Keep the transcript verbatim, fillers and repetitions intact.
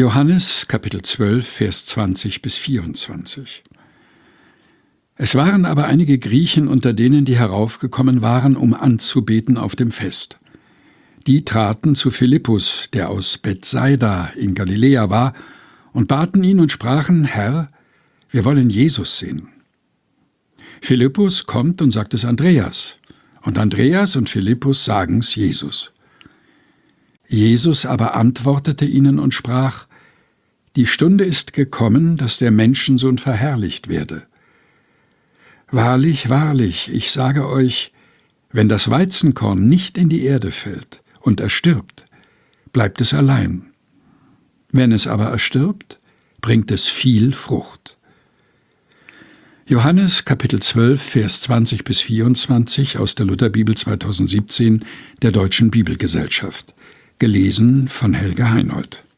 Johannes Kapitel zwölf, Vers zwanzig bis vierundzwanzig. Es waren aber einige Griechen unter denen, die heraufgekommen waren, um anzubeten auf dem Fest. Die traten zu Philippus, der aus Bethsaida in Galiläa war, und baten ihn und sprachen: Herr, wir wollen Jesus sehen. Philippus kommt und sagt es Andreas, und Andreas und Philippus sagen's Jesus. Jesus aber antwortete ihnen und sprach: Die Stunde ist gekommen, dass der Menschensohn verherrlicht werde. Wahrlich, wahrlich, ich sage euch, wenn das Weizenkorn nicht in die Erde fällt und erstirbt, bleibt es allein. Wenn es aber erstirbt, bringt es viel Frucht. Johannes Kapitel zwölf, Vers zwanzig bis vierundzwanzig aus der Lutherbibel zweitausendsiebzehn der Deutschen Bibelgesellschaft. Gelesen von Helge Heinold.